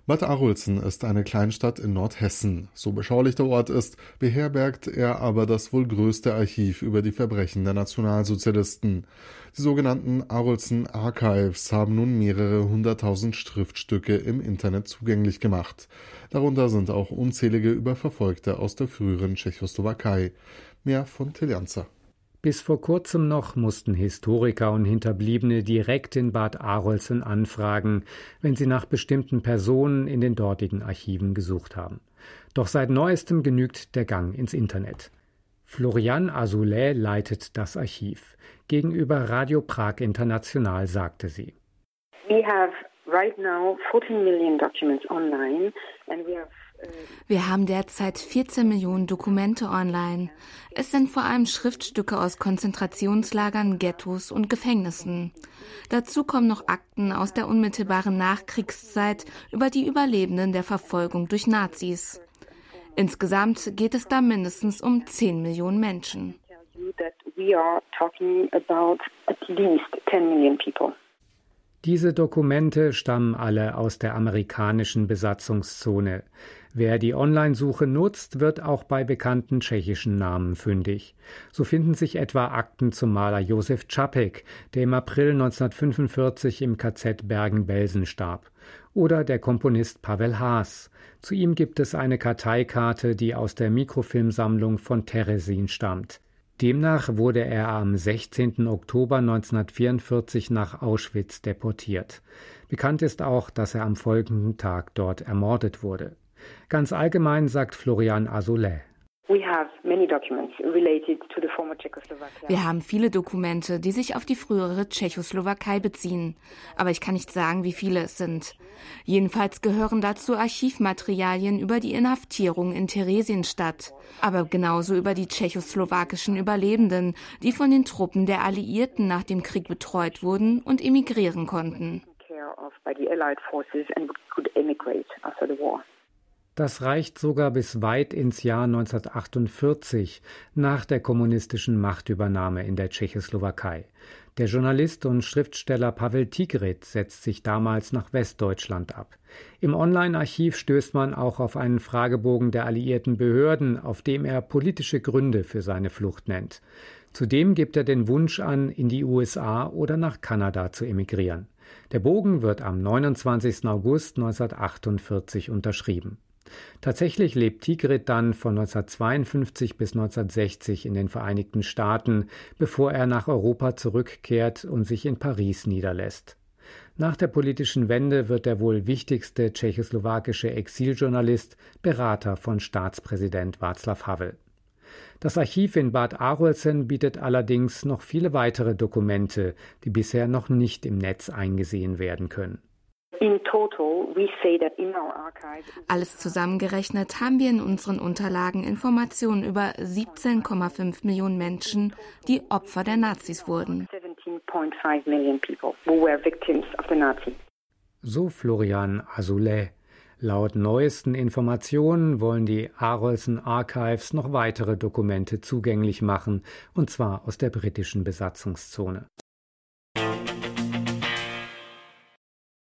Bad Arolsen ist eine Kleinstadt in Nordhessen. So beschaulich der Ort ist, beherbergt er aber das wohl größte Archiv über die Verbrechen der Nationalsozialisten. Die sogenannten Arolsen Archives haben nun mehrere 100.000 Schriftstücke im Internet zugänglich gemacht. Darunter sind auch unzählige über Verfolgte aus der früheren Tschechoslowakei. Mehr von Till Janzer. Bis vor kurzem noch mussten Historiker und Hinterbliebene direkt in Bad Arolsen anfragen, wenn sie nach bestimmten Personen in den dortigen Archiven gesucht haben. Doch seit neuestem genügt der Gang ins Internet. Florian Azoulay leitet das Archiv. Gegenüber Radio Prag International sagte sie: We have right now 14 million documents online and wir haben derzeit 14 Millionen Dokumente online. Es sind vor allem Schriftstücke aus Konzentrationslagern, Ghettos und Gefängnissen. Dazu kommen noch Akten aus der unmittelbaren Nachkriegszeit über die Überlebenden der Verfolgung durch Nazis. Insgesamt geht es da mindestens um 10 Millionen Menschen. Diese Dokumente stammen alle aus der amerikanischen Besatzungszone. Wer die Online-Suche nutzt, wird auch bei bekannten tschechischen Namen fündig. So finden sich etwa Akten zum Maler Josef Čapek, der im April 1945 im KZ Bergen-Belsen starb. Oder der Komponist Pavel Haas. Zu ihm gibt es eine Karteikarte, die aus der Mikrofilmsammlung von Teresin stammt. Demnach wurde er am 16. Oktober 1944 nach Auschwitz deportiert. Bekannt ist auch, dass er am folgenden Tag dort ermordet wurde. Ganz allgemein sagt Florian Azoulay: Wir haben viele Dokumente, die sich auf die frühere Tschechoslowakei beziehen. Aber ich kann nicht sagen, wie viele es sind. Jedenfalls gehören dazu Archivmaterialien über die Inhaftierung in Theresienstadt, aber genauso über die tschechoslowakischen Überlebenden, die von den Truppen der Alliierten nach dem Krieg betreut wurden und emigrieren konnten. Das reicht sogar bis weit ins Jahr 1948, nach der kommunistischen Machtübernahme in der Tschechoslowakei. Der Journalist und Schriftsteller Pavel Tigrit setzt sich damals nach Westdeutschland ab. Im Online-Archiv stößt man auch auf einen Fragebogen der alliierten Behörden, auf dem er politische Gründe für seine Flucht nennt. Zudem gibt er den Wunsch an, in die USA oder nach Kanada zu emigrieren. Der Bogen wird am 29. August 1948 unterschrieben. Tatsächlich lebt Tigrit dann von 1952 bis 1960 in den Vereinigten Staaten, bevor er nach Europa zurückkehrt und sich in Paris niederlässt. Nach der politischen Wende wird der wohl wichtigste tschechoslowakische Exiljournalist Berater von Staatspräsident Václav Havel. Das Archiv in Bad Arolsen bietet allerdings noch viele weitere Dokumente, die bisher noch nicht im Netz eingesehen werden können. Alles zusammengerechnet haben wir in unseren Unterlagen Informationen über 17,5 Millionen Menschen, die Opfer der Nazis wurden. So Florian Azoulay. Laut neuesten Informationen wollen die Arolsen Archives noch weitere Dokumente zugänglich machen, und zwar aus der britischen Besatzungszone.